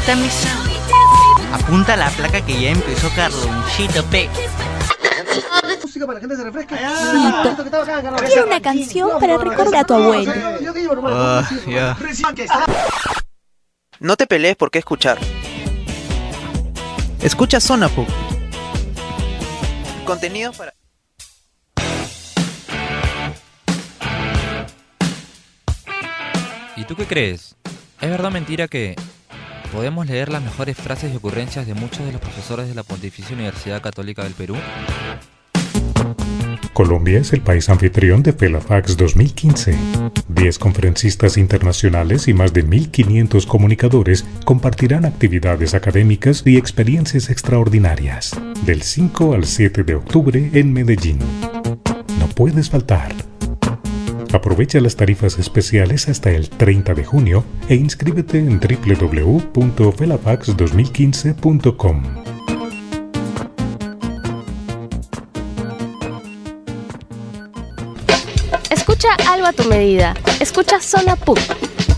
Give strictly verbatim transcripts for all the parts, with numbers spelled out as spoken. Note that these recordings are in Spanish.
esta mesa. Apunta la placa que ya empezó Carlonchito P. Música para que la gente se refresque. Quiero una canción para recordar a tu abuelo. Uh, yeah. No te pelees por qué escuchar. Escucha Zona P U C. Contenido para... ¿Y tú qué crees? ¿Es verdad o mentira que podemos leer las mejores frases y ocurrencias de muchos de los profesores de la Pontificia Universidad Católica del Perú? Colombia es el país anfitrión de FELAFAX dos mil quince. diez conferencistas internacionales y más de mil quinientos comunicadores compartirán actividades académicas y experiencias extraordinarias. Del cinco al siete de octubre en Medellín. No puedes faltar. Aprovecha las tarifas especiales hasta el treinta de junio e inscríbete en doble u doble u doble u punto felafax dos mil quince punto com. Escucha algo a tu medida. Escucha Zona P U C.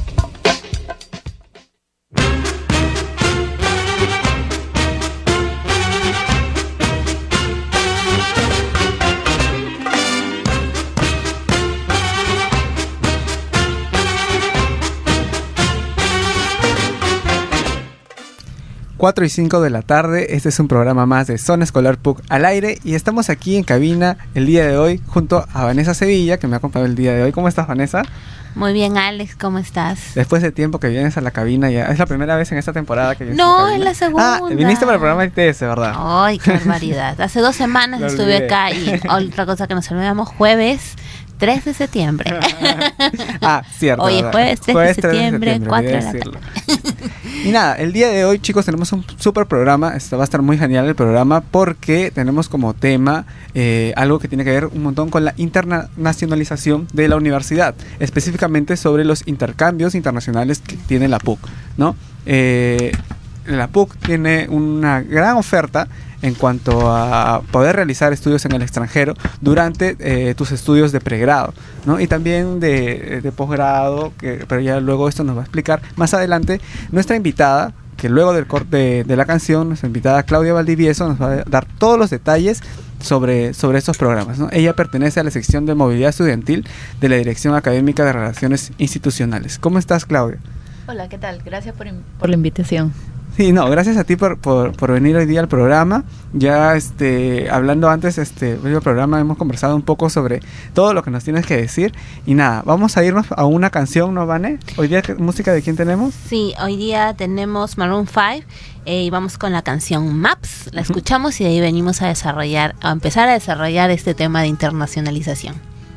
cuatro y cinco de la tarde, este es un programa más de Zona Escolar P U C al aire y estamos aquí en cabina el día de hoy junto a Vanessa Sevilla, que me ha acompañado el día de hoy. ¿Cómo estás, Vanessa? Muy bien, Alex, ¿cómo estás? Después de tiempo que vienes a la cabina, ya es la primera vez en esta temporada que vienes No, a la cabina. es la segunda. Ah, viniste para el programa I T S, ¿verdad? Ay, qué barbaridad. Hace dos semanas estuve acá y otra cosa que nos olvidamos, jueves tres de septiembre. Ah, cierto. Hoy es ¿verdad? jueves tres Jueves de tres de septiembre, septiembre, cuatro de olvidé la decirlo. tarde. Y nada, el día de hoy, chicos, tenemos un súper programa. Esto va a estar muy genial el programa porque tenemos como tema eh, algo que tiene que ver un montón con la internacionalización de la universidad, específicamente sobre los intercambios internacionales que tiene la P U C, ¿no? Eh, la P U C tiene una gran oferta en cuanto a poder realizar estudios en el extranjero durante eh, tus estudios de pregrado, ¿no? Y también de, de posgrado, que, pero ya luego esto nos va a explicar más adelante nuestra invitada, que luego del corte de, de la canción, nuestra invitada Claudia Valdivieso nos va a dar todos los detalles sobre, sobre estos programas, ¿no? Ella pertenece a la sección de movilidad estudiantil de la Dirección Académica de Relaciones Institucionales. ¿Cómo estás, Claudia? Hola, ¿qué tal? Gracias por, por la invitación. Sí, no, gracias a ti por, por, por venir hoy día al programa. Ya este, hablando antes este, del programa hemos conversado un poco sobre todo lo que nos tienes que decir. Y nada, vamos a irnos a una canción, ¿no, Vane? Hoy día, ¿música de quién tenemos? Sí, hoy día tenemos Maroon five eh, y vamos con la canción Maps. La escuchamos y de ahí venimos a desarrollar, a empezar a desarrollar este tema de internacionalización.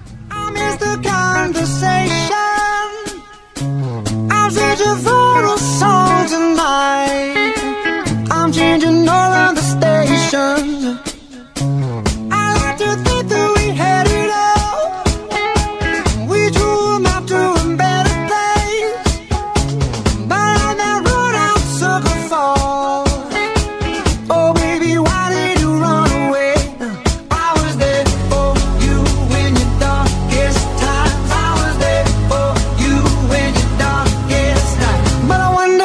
I'm searching for a song tonight. I'm changing all of the stations. I like to think that we had it all. We drew a map to a better place, but on that road I'm sucker for. Oh baby, why did you run away? I was there for you in your darkest times. I was there for you in your darkest. But I wonder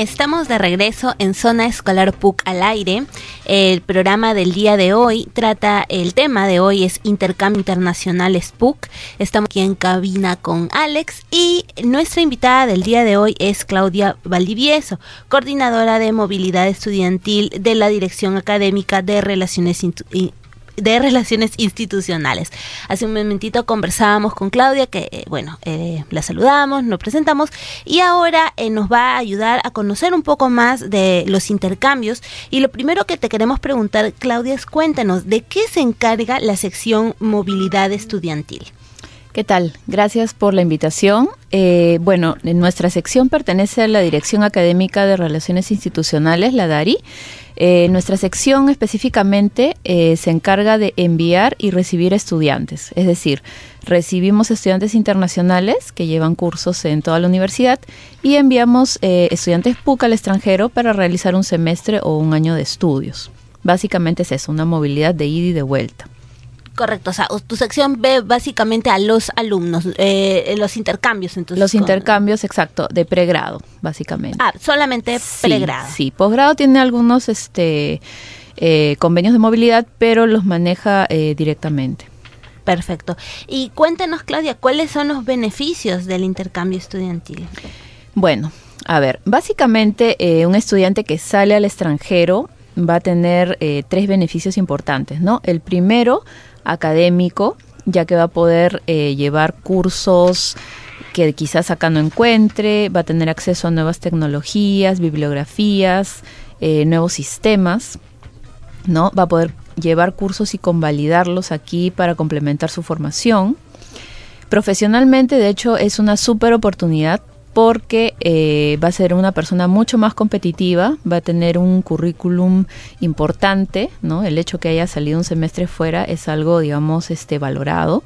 Estamos de regreso en Zona Escolar P U C al aire. El programa del día de hoy trata, el tema de hoy es Intercambio Internacionales P U C. Estamos aquí en cabina con Alex y nuestra invitada del día de hoy es Claudia Valdivieso, coordinadora de movilidad estudiantil de la Dirección Académica de Relaciones Institucionales. de Relaciones Institucionales. Hace un momentito conversábamos con Claudia, que eh, bueno, eh, la saludamos, nos presentamos y ahora eh, nos va a ayudar a conocer un poco más de los intercambios. Y lo primero que te queremos preguntar, Claudia, es cuéntanos, ¿de qué se encarga la sección Movilidad Estudiantil? ¿Qué tal? Gracias por la invitación. Eh, bueno, en nuestra sección pertenece a la Dirección Académica de Relaciones Institucionales, la DARI. Eh, nuestra sección específicamente eh, se encarga de enviar y recibir estudiantes, es decir, recibimos estudiantes internacionales que llevan cursos en toda la universidad y enviamos eh, estudiantes P U C al extranjero para realizar un semestre o un año de estudios. Básicamente es eso, una movilidad de ida y de vuelta. Correcto, o sea, tu sección ve básicamente a los alumnos, eh, los intercambios. Entonces, los con... intercambios, exacto, de pregrado, básicamente. Ah, solamente sí, pregrado. Sí, posgrado tiene algunos este, eh, convenios de movilidad, pero los maneja eh, directamente. Perfecto. Y cuéntanos, Claudia, ¿cuáles son los beneficios del intercambio estudiantil? Bueno, a ver, básicamente eh, un estudiante que sale al extranjero va a tener eh, tres beneficios importantes, ¿no? El primero, académico, ya que va a poder eh, llevar cursos que quizás acá no encuentre, va a tener acceso a nuevas tecnologías, bibliografías, eh, nuevos sistemas, ¿no? Va a poder llevar cursos y convalidarlos aquí para complementar su formación. Profesionalmente, de hecho, es una súper oportunidad porque eh, va a ser una persona mucho más competitiva, va a tener un currículum importante, ¿no? El hecho que haya salido un semestre fuera es algo, digamos, este, valorado.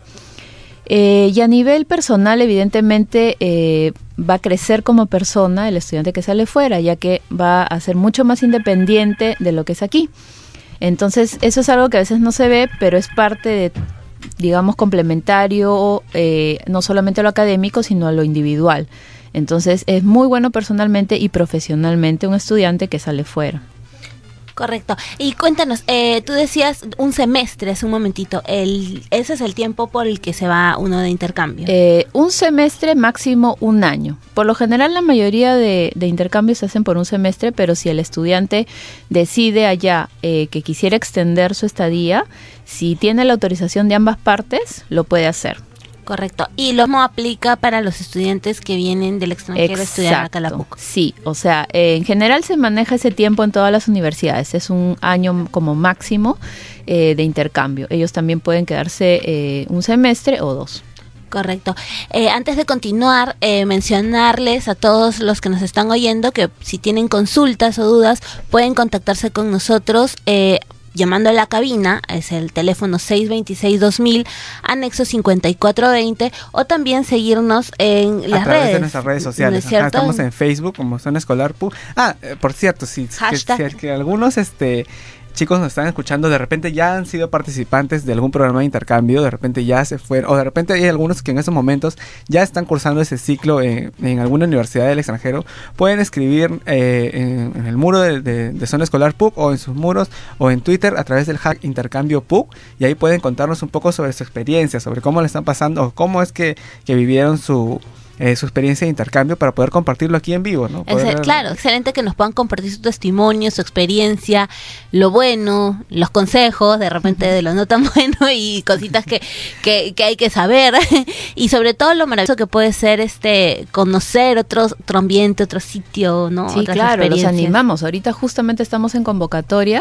Eh, y a nivel personal, evidentemente, eh, va a crecer como persona el estudiante que sale fuera, ya que va a ser mucho más independiente de lo que es aquí. Entonces, eso es algo que a veces no se ve, pero es parte de, digamos, complementario, eh, no solamente a lo académico, sino a lo individual. Entonces, es muy bueno personalmente y profesionalmente un estudiante que sale fuera. Correcto. Y cuéntanos, eh, tú decías un semestre hace un momentito, el, ¿ese es el tiempo por el que se va uno de intercambio? Eh, un semestre, máximo un año. Por lo general, la mayoría de, de intercambios se hacen por un semestre, pero si el estudiante decide allá eh, que quisiera extender su estadía, si tiene la autorización de ambas partes, lo puede hacer. Correcto. Y lo mismo aplica para los estudiantes que vienen del extranjero a estudiar acá a la P U C. Sí, o sea, eh, en general se maneja ese tiempo en todas las universidades. Es un año como máximo eh, de intercambio. Ellos también pueden quedarse eh, un semestre o dos. Correcto. Eh, antes de continuar, eh, mencionarles a todos los que nos están oyendo que si tienen consultas o dudas, pueden contactarse con nosotros eh, llamando a la cabina, es el teléfono seis dos seis dos mil, anexo cincuenta y cuatro veinte, o también seguirnos en las redes. A través de nuestras redes sociales. Ajá, estamos en Facebook como Zona Escolar P U. Ah, eh, por cierto, si, que, si que algunos este chicos nos están escuchando, de repente ya han sido participantes de algún programa de intercambio, de repente ya se fueron, o de repente hay algunos que en esos momentos ya están cursando ese ciclo en, en alguna universidad del extranjero, pueden escribir eh, en, en el muro de, de, de Zona Escolar P U C o en sus muros o en Twitter a través del hashtag Intercambio P U C, y ahí pueden contarnos un poco sobre su experiencia, sobre cómo le están pasando o cómo es que, que vivieron su... Eh, su experiencia de intercambio para poder compartirlo aquí en vivo, ¿no? Poder... Excel, claro, excelente que nos puedan compartir su testimonio, su experiencia, lo bueno, los consejos, de repente de lo no tan bueno y cositas que, que, que hay que saber y sobre todo lo maravilloso que puede ser este conocer otro, otro ambiente, otro sitio, ¿no? Sí, otras claro, los animamos. Ahorita justamente estamos en convocatoria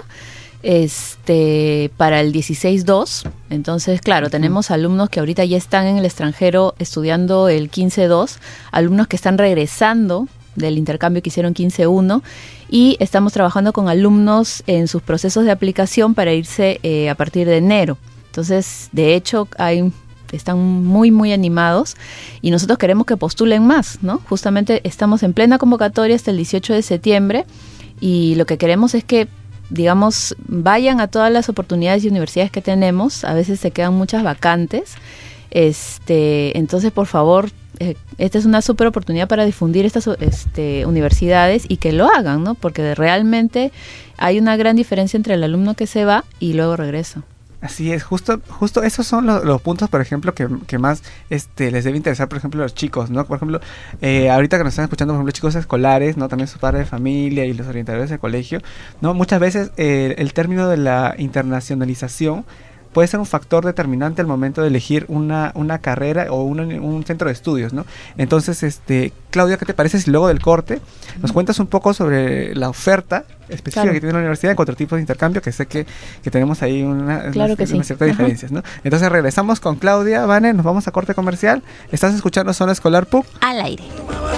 este para el dieciséis dos, entonces claro, uh-huh. tenemos alumnos que ahorita ya están en el extranjero estudiando el quince dos, alumnos que están regresando del intercambio que hicieron quince uno y estamos trabajando con alumnos en sus procesos de aplicación para irse eh, a partir de enero. Entonces, de hecho, hay están muy muy animados y nosotros queremos que postulen más, ¿no? Justamente estamos en plena convocatoria hasta el dieciocho de septiembre y lo que queremos es que digamos, vayan a todas las oportunidades y universidades que tenemos. A veces se quedan muchas vacantes. Este, entonces, por favor, eh, esta es una súper oportunidad para difundir estas este, universidades y que lo hagan, ¿no? Porque realmente hay una gran diferencia entre el alumno que se va y luego regresa. Así es, justo justo esos son los, los puntos, por ejemplo, que, que más este les debe interesar, por ejemplo, a los chicos, ¿no? Por ejemplo, eh, ahorita que nos están escuchando, por ejemplo, chicos escolares, ¿no? También sus padres de familia y los orientadores del colegio, ¿no? Muchas veces eh, el término de la internacionalización puede ser un factor determinante al momento de elegir una, una carrera o una, un centro de estudios, ¿no? Entonces, este, Claudia, ¿qué te parece si luego del corte nos cuentas un poco sobre la oferta específica claro. que tiene la universidad en cuatro tipos de intercambio, que sé que, que tenemos ahí una, claro una, que una sí. ciertas diferencias, ¿no? Entonces regresamos con Claudia, Vane, nos vamos a corte comercial. Estás escuchando Zona Escolar P U C al aire.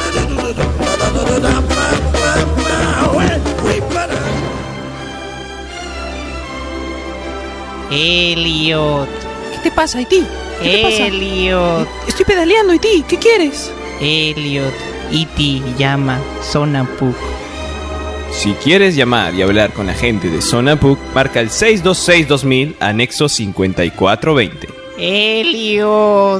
Elliot. ¿Qué te pasa, Iti? ¿Qué te pasa? Elliot. Estoy pedaleando, Iti. ¿Qué quieres? Elliot. Iti llama Zona P U C. Si quieres llamar y hablar con la gente de Zona P U C, marca el seis dos seis dos mil, anexo cincuenta y cuatro veinte. Elliot.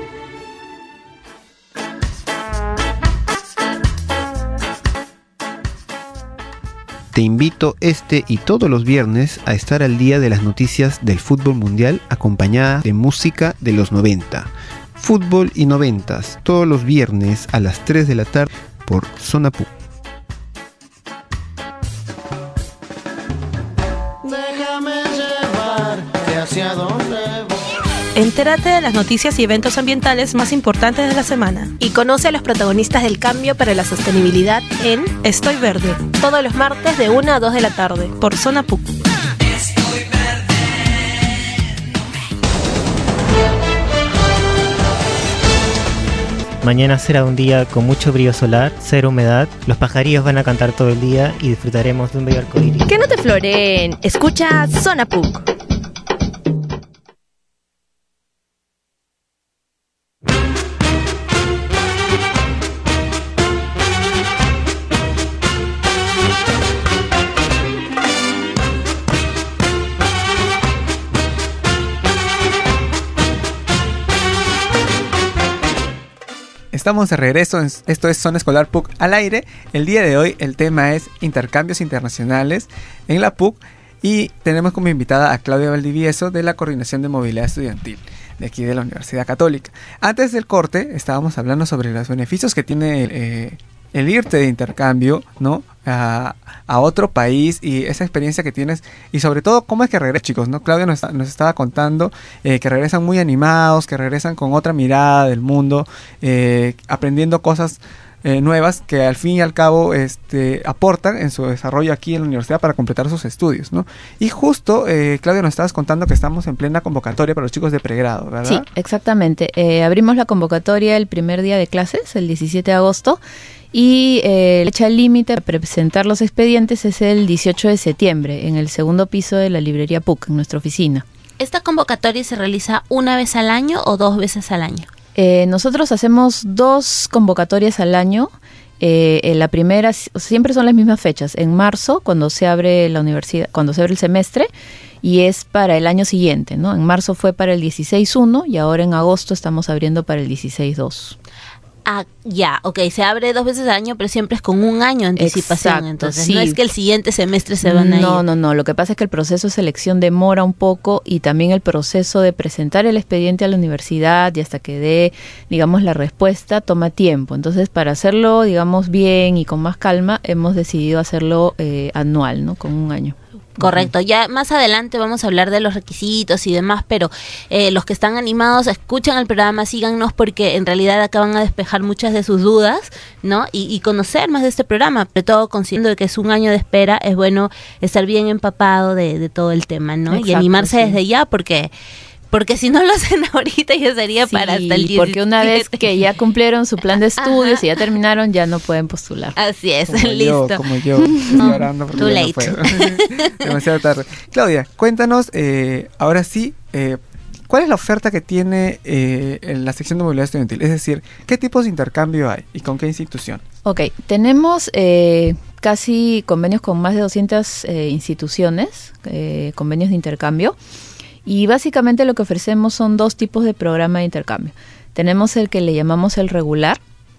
Te invito este y todos los viernes a estar al día de las noticias del fútbol mundial acompañada de música de los noventa. Fútbol y noventas, todos los viernes a las tres de la tarde por Zona P U C. Déjame llevarte hacia donde voy. Entérate de las noticias y eventos ambientales más importantes de la semana. Y conoce a los protagonistas del cambio para la sostenibilidad en Estoy Verde. Todos los martes de una a dos de la tarde. Por Zona P U C. Mañana será un día con mucho brillo solar, cero humedad, los pajarillos van a cantar todo el día y disfrutaremos de un bello arcoíris. Que no te floreen, escucha Zona P U C. Estamos de regreso, esto es Zona Escolar P U C al aire. El día de hoy el tema es intercambios internacionales en la P U C y tenemos como invitada a Claudia Valdivieso de la Coordinación de Movilidad Estudiantil de aquí de la Universidad Católica. Antes del corte estábamos hablando sobre los beneficios que tiene eh, el irte de intercambio, ¿no? A, a otro país y esa experiencia que tienes y sobre todo cómo es que regresan, chicos, ¿no? Claudia nos, nos estaba contando eh, que regresan muy animados, que regresan con otra mirada del mundo, eh, aprendiendo cosas eh, nuevas que al fin y al cabo este, aportan en su desarrollo aquí en la universidad para completar sus estudios, ¿no? Y justo, eh, Claudia, nos estabas contando que estamos en plena convocatoria para los chicos de pregrado, ¿verdad? Sí, exactamente. Eh, abrimos la convocatoria el primer día de clases, el diecisiete de agosto, y eh, la fecha límite para presentar los expedientes es el dieciocho de septiembre, en el segundo piso de la librería P U C, en nuestra oficina. ¿Esta convocatoria se realiza una vez al año o dos veces al año? Eh, nosotros hacemos dos convocatorias al año. Eh, en la primera siempre son las mismas fechas, en marzo cuando se abre la universidad, cuando se abre el semestre, y es para el año siguiente, ¿no? En marzo fue para el dieciséis uno y ahora en agosto estamos abriendo para el dieciséis dos. Ah, ya, ok, se abre dos veces al año, pero siempre es con un año de anticipación. Exacto, entonces sí. No es que el siguiente semestre se van a ir. No, no, no, lo que pasa es que el proceso de selección demora un poco y también el proceso de presentar el expediente a la universidad y hasta que dé, digamos, la respuesta toma tiempo. Entonces, para hacerlo, digamos, bien y con más calma, hemos decidido hacerlo eh, anual, ¿no? Con un año. Correcto, ya más adelante vamos a hablar de los requisitos y demás, pero eh, los que están animados escuchan el programa, síganos porque en realidad acá van a despejar muchas de sus dudas, ¿no? Y, y conocer más de este programa, sobre todo considerando que es un año de espera, es bueno estar bien empapado de, de todo el tema, ¿no? Exacto, y animarse sí. desde ya porque... Porque si no lo hacen ahorita ya sería sí, para hasta el diecisiete. Porque una vez que ya cumplieron su plan de estudios Ajá. y ya terminaron, ya no pueden postular. Así es, como listo. Yo, como yo, estoy llorando porque Too ya late. no puedo. Demasiado tarde. Claudia, cuéntanos, eh, ahora sí, eh, ¿cuál es la oferta que tiene eh, en la sección de movilidad estudiantil? Es decir, ¿qué tipos de intercambio hay y con qué institución? Ok, tenemos eh, casi convenios con más de doscientas eh, instituciones, eh, convenios de intercambio. Y básicamente lo que ofrecemos son dos tipos de programa de intercambio. Tenemos el que le llamamos el regular,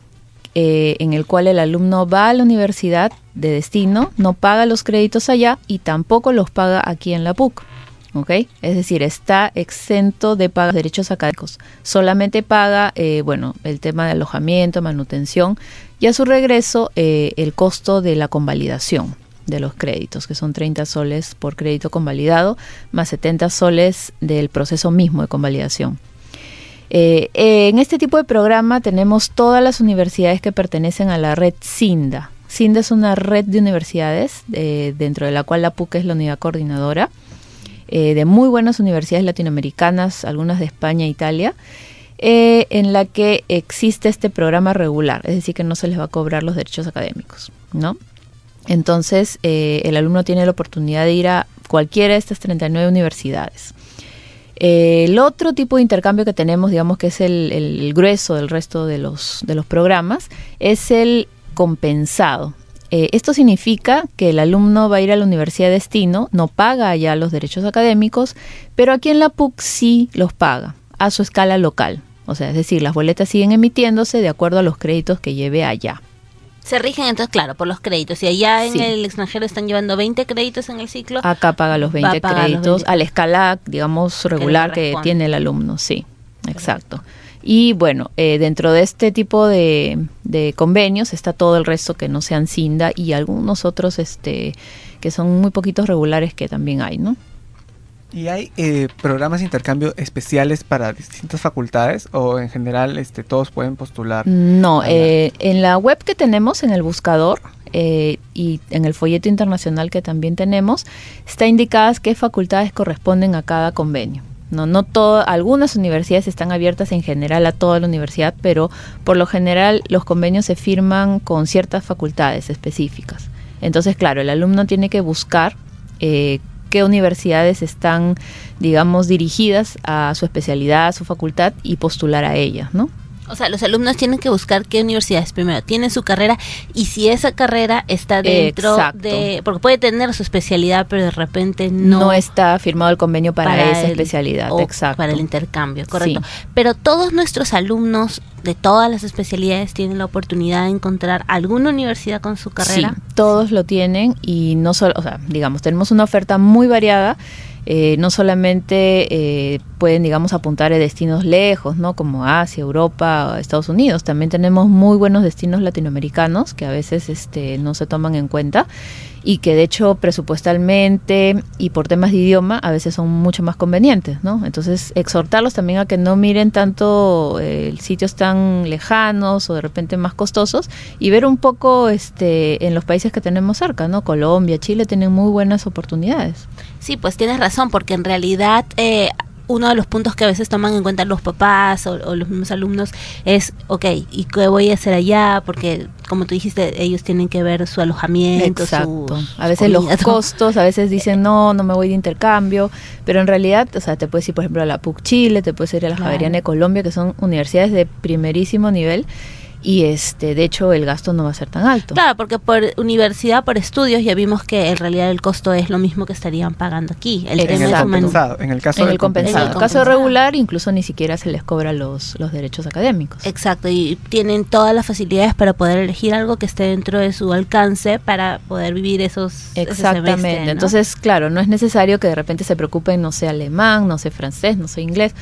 eh, en el cual el alumno va a la universidad de destino, no paga los créditos allá y tampoco los paga aquí en la P U C. ¿Ok? Es decir, está exento de pagar derechos académicos. Solamente paga, eh, bueno, el tema de alojamiento, manutención y a su regreso eh, el costo de la convalidación de los créditos, que son treinta soles por crédito convalidado, más setenta soles del proceso mismo de convalidación. Eh, eh, en este tipo de programa tenemos todas las universidades que pertenecen a la red CINDA. CINDA es una red de universidades eh, dentro de la cual la P U C es la unidad coordinadora, eh, de muy buenas universidades latinoamericanas, algunas de España e Italia, eh, en la que existe este programa regular, es decir, que no se les va a cobrar los derechos académicos, ¿no? Entonces, eh, el alumno tiene la oportunidad de ir a cualquiera de estas treinta y nueve universidades. Eh, el otro tipo de intercambio que tenemos, digamos que es el, el, el grueso del resto de los, de los programas, es el compensado. Eh, esto significa que el alumno va a ir a la universidad de destino, no paga allá los derechos académicos, pero aquí en la P U C sí los paga a su escala local. O sea, es decir, las boletas siguen emitiéndose de acuerdo a los créditos que lleve allá. Se rigen entonces, claro, por los créditos. Y allá en Sí. el extranjero están llevando veinte créditos en el ciclo. Acá paga los veinte Va a pagar los créditos veinte. a la escala, digamos, regular que, corresponde. tiene el alumno, sí, exacto. Y bueno, eh, dentro de este tipo de, de convenios está todo el resto que no sean CINDA y algunos otros este que son muy poquitos regulares que también hay, ¿no? ¿Y hay eh, programas de intercambio especiales para distintas facultades o en general este, todos pueden postular? No, a la- eh, en la web que tenemos, en el buscador eh, y en el folleto internacional que también tenemos, está indicadas qué facultades corresponden a cada convenio. No, no todo, algunas universidades están abiertas en general a toda la universidad, pero por lo general los convenios se firman con ciertas facultades específicas. Entonces, claro, el alumno tiene que buscar eh, qué universidades están, digamos, dirigidas a su especialidad, a su facultad y postular a ellas, ¿no? O sea, los alumnos tienen que buscar qué universidades primero tienen su carrera y si esa carrera está dentro Exacto. de... Porque puede tener su especialidad, pero de repente no... No está firmado el convenio para, para esa el- especialidad, o exacto. para el intercambio, correcto. Sí. Pero todos nuestros alumnos de todas las especialidades tienen la oportunidad de encontrar alguna universidad con su carrera. Sí, todos lo tienen y no solo, o sea, digamos, tenemos una oferta muy variada. Eh, no solamente eh, pueden, digamos, apuntar a destinos lejos, ¿no? Como Asia, Europa, Estados Unidos. También tenemos muy buenos destinos latinoamericanos que a veces este, no se toman en cuenta y que de hecho presupuestalmente y por temas de idioma a veces son mucho más convenientes, ¿no? Entonces exhortarlos también a que no miren tanto eh, sitios tan lejanos o de repente más costosos y ver un poco este en los países que tenemos cerca, ¿no? Colombia, Chile tienen muy buenas oportunidades. Sí, pues tienes razón, porque en realidad eh, uno de los puntos que a veces toman en cuenta los papás o, o los mismos alumnos es, ok, ¿y qué voy a hacer allá? Porque, como tú dijiste, ellos tienen que ver su alojamiento, Exacto. sus- A veces su los comida, todo. costos, a veces dicen no, no me voy de intercambio, pero en realidad, o sea, te puedes ir por ejemplo a la P U C Chile, te puedes ir a la Claro. Javeriana de Colombia, que son universidades de primerísimo nivel y este, de hecho el gasto no va a ser tan alto. Claro, porque por universidad, por estudios, ya vimos que en realidad el costo es lo mismo que estarían pagando aquí. El En tema el es human- compensado, en el caso En del el compensado. En En el el caso compensado. regular, incluso ni siquiera se les cobra los, los derechos académicos. Exacto, y tienen todas las facilidades para poder elegir algo que esté dentro de su alcance para poder vivir esos ese Exactamente. semestre, ¿no? Entonces, claro, no es necesario que de repente se preocupen, no sé alemán, no sé francés, no sé inglés.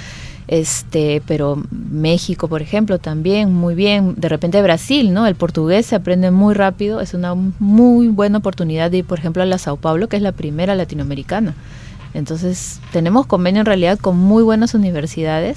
Este, pero México, por ejemplo, también muy bien. De repente Brasil, ¿no? El portugués se aprende muy rápido. Es una muy buena oportunidad de ir, por ejemplo, a la Sao Paulo, que es la primera latinoamericana. Entonces, tenemos convenio en realidad con muy buenas universidades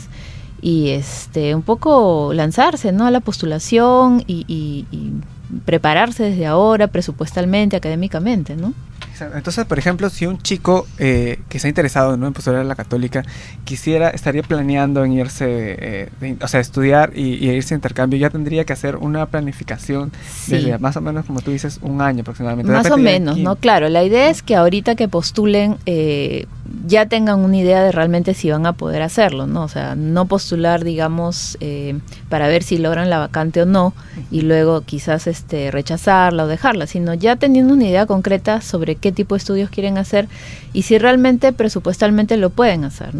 y este, un poco lanzarse, ¿no? A la postulación y, y, y prepararse desde ahora, presupuestalmente, académicamente, ¿no? Entonces, por ejemplo, si un chico eh, que está interesado, ¿no?, en postular a la Católica quisiera, estaría planeando en irse, eh, de- o sea, estudiar y, y irse a intercambio, ya tendría que hacer una planificación Sí. desde más o menos, como tú dices, un año aproximadamente. De Más o repente ya en menos, quinto. ¿no? Claro, la idea es que ahorita que postulen eh, ya tengan una idea de realmente si van a poder hacerlo, ¿no? O sea, no postular, digamos, eh, para ver si logran la vacante o no y luego quizás este rechazarla o dejarla, sino ya teniendo una idea concreta sobre qué tipo de estudios quieren hacer y si realmente presupuestalmente lo pueden hacer, ¿no?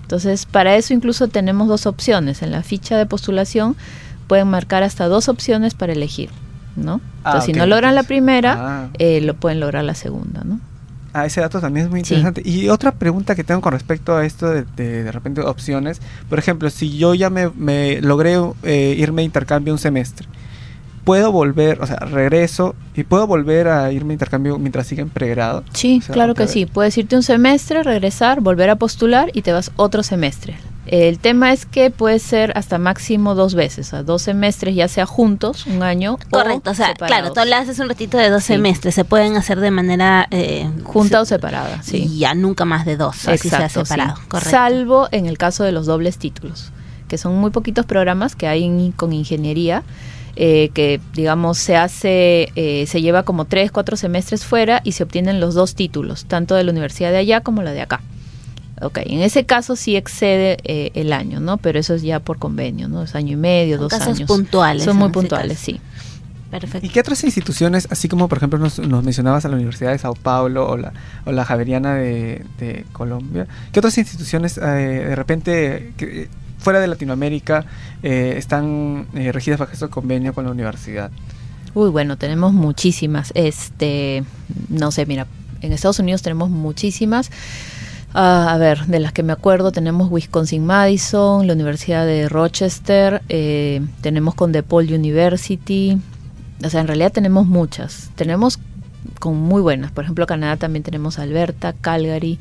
Entonces, para eso incluso tenemos dos opciones. En la ficha de postulación pueden marcar hasta dos opciones para elegir, ¿no? Entonces, Ah, si ok, no logran la entonces, primera, ah. eh, lo pueden lograr la segunda, ¿no? Ah, ese dato también es muy interesante. Sí. Y otra pregunta que tengo con respecto a esto de de, de repente opciones. Por ejemplo, si yo ya me, me logré eh, irme de intercambio un semestre, ¿puedo volver, o sea, regreso y puedo volver a irme de intercambio mientras siga en pregrado? Sí, o sea, claro que vez. sí. Puedes irte un semestre, regresar, volver a postular y te vas otro semestre. El tema es que puede ser hasta máximo dos veces, o sea, dos semestres ya sea juntos, un año. Correcto, o, o sea, separados. claro, tú hablas hace un ratito de dos Sí. semestres, se pueden hacer de manera eh, junta se, o separada, sí. Y ya nunca más de dos, así Exacto, se ha separado, sí. correcto. Salvo en el caso de los dobles títulos, que son muy poquitos programas que hay en, con ingeniería, eh, que digamos se hace, eh, se lleva como tres, cuatro semestres fuera y se obtienen los dos títulos, tanto de la universidad de allá como la de acá. Ok, en ese caso sí excede eh, el año, ¿no? Pero eso es ya por convenio, ¿no? Es año y medio, Son dos casos años. puntuales. Son muy puntuales, sí. Perfecto. ¿Y qué otras instituciones, así como por ejemplo nos, nos mencionabas a la Universidad de Sao Paulo o la, o la Javeriana de, de Colombia, qué otras instituciones eh, de repente que, fuera de Latinoamérica eh, están eh, regidas bajo este convenio con la universidad? Uy, bueno, tenemos muchísimas. Este, no sé, mira, en Estados Unidos tenemos muchísimas. Uh, a ver, de las que me acuerdo tenemos Wisconsin-Madison, la Universidad de Rochester, eh, tenemos con DePaul University, o sea, en realidad tenemos muchas, tenemos con muy buenas, por ejemplo, Canadá también tenemos Alberta, Calgary,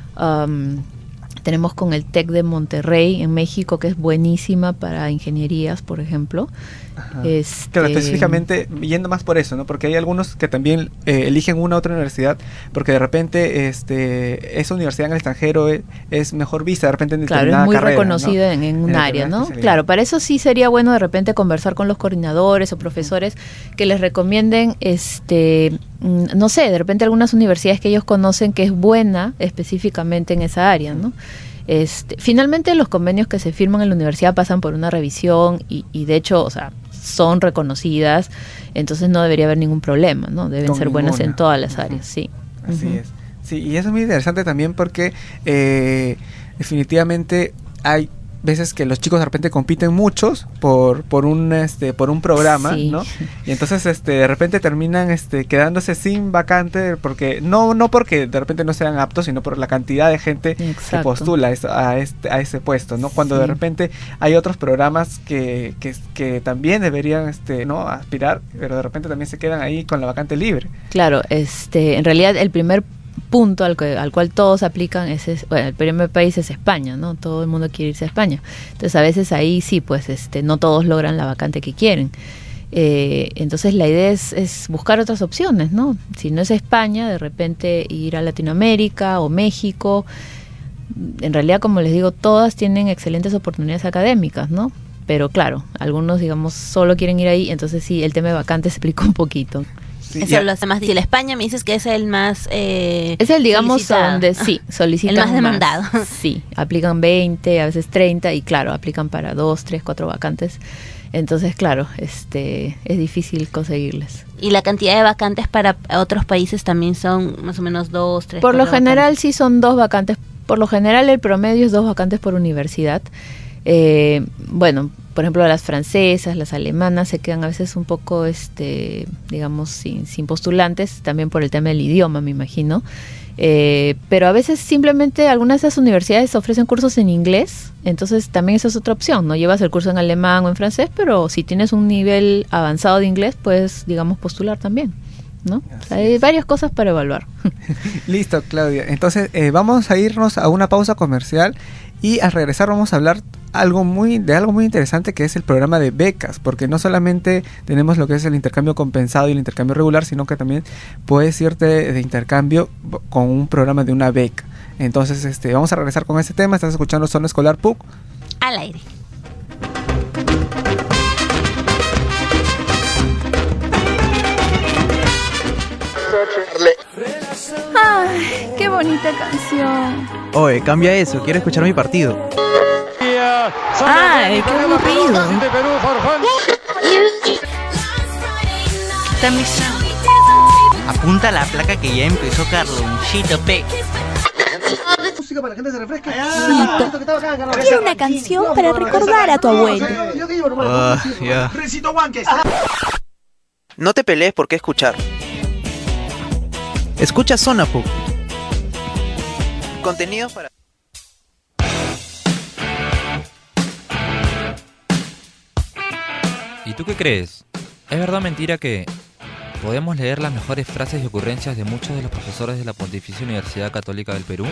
um, tenemos con el TEC de Monterrey en México, que es buenísima para ingenierías, por ejemplo. Este... Claro, específicamente yendo más por eso, ¿no? Porque hay algunos que también eh, eligen una u otra universidad porque de repente este esa universidad en el extranjero es, es mejor vista de repente en claro, determinada es muy carrera, reconocida, ¿no? en, en un en área, ¿no? Claro, para eso sí sería bueno de repente conversar con los coordinadores o profesores que les recomienden, este, no sé, de repente algunas universidades que ellos conocen que es buena específicamente en esa área, ¿no? Este, finalmente los convenios que se firman en la universidad pasan por una revisión y, y de hecho, o sea, son reconocidas, entonces no debería haber ningún problema, ¿no? Deben Con ser ninguna. buenas en todas las áreas, sí. Así Uh-huh. es. Sí, y eso es muy interesante también porque eh, definitivamente hay veces que los chicos de repente compiten muchos por por un este por un programa, sí. ¿no? Y entonces este de repente terminan este quedándose sin vacante porque no no porque de repente no sean aptos, sino por la cantidad de gente Exacto. que postula a este a ese puesto, ¿no? Cuando sí. de repente hay otros programas que, que que también deberían este no aspirar, pero de repente también se quedan ahí con la vacante libre. Claro, este en realidad el primer punto al, que, al cual todos aplican es, es bueno, el primer país es España, ¿no? Todo el mundo quiere irse a España. Entonces a veces ahí sí, pues este no todos logran la vacante que quieren. Eh, entonces la idea es, es buscar otras opciones, ¿no? Si no es España, de repente ir a Latinoamérica o México. En realidad, como les digo, todas tienen excelentes oportunidades académicas, ¿no? Pero claro, algunos, digamos, solo quieren ir ahí, entonces sí, el tema de vacantes se explica un poquito. Sí, eso lo hace más difícil. España me dices que es el más eh, es el, digamos, solicitado. donde sí, solicitan el más demandado. Más. Sí, aplican veinte, a veces treinta y claro, aplican para dos, tres, cuatro vacantes. Entonces, claro, este es difícil conseguirles. ¿Y la cantidad de vacantes para otros países también son más o menos dos, tres? Por lo general vacantes? sí son dos vacantes. Por lo general el promedio es dos vacantes por universidad. Eh, bueno, por ejemplo, las francesas, las alemanas se quedan a veces un poco, este, digamos, sin, sin postulantes, también por el tema del idioma, me imagino. Eh, pero a veces simplemente algunas de esas universidades ofrecen cursos en inglés, entonces también esa es otra opción, ¿no? Llevas el curso en alemán o en francés, pero si tienes un nivel avanzado de inglés, puedes, digamos, postular también, ¿no? O sea, hay varias cosas para evaluar. Listo, Claudia. Entonces eh, vamos a irnos a una pausa comercial y al regresar vamos a hablar algo muy de algo muy interesante que es el programa de becas, porque no solamente tenemos lo que es el intercambio compensado y el intercambio regular, sino que también puedes irte de, de intercambio con un programa de una beca. Entonces, este, vamos a regresar con este tema. Estás escuchando Zona Escolar P U C al aire. Ay, qué bonita canción. Oye, cambia eso, quiero escuchar mi partido. Ay, qué aburrido. Quita mi sound. Apunta la placa que ya empezó Carlonchito P. música para que la gente se refresque. Quiero una canción para recordar a tu abuelo. Ah, ya. No te pelees por qué escuchar. Escucha Zona Puc. Contenido para... ¿Y tú qué crees? ¿Es verdad o mentira que podemos leer las mejores frases y ocurrencias de muchos de los profesores de la Pontificia Universidad Católica del Perú?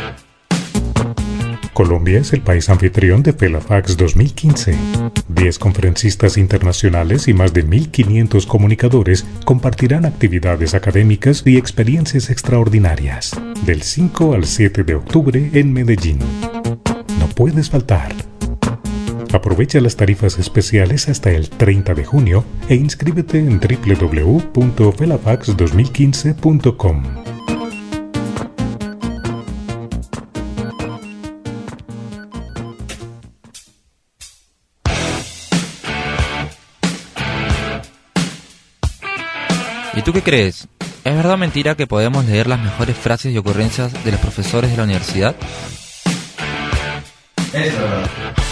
Colombia es el país anfitrión de FELAFAX dos mil quince. Diez conferencistas internacionales y más de mil quinientos comunicadores compartirán actividades académicas y experiencias extraordinarias. Del cinco al siete de octubre en Medellín. No puedes faltar. Aprovecha las tarifas especiales hasta el treinta de junio e inscríbete en doble u doble u doble u punto felafax dos mil quince punto com. ¿Y tú qué crees? ¿Es verdad o mentira que podemos leer las mejores frases y ocurrencias de los profesores de la universidad? Es verdad.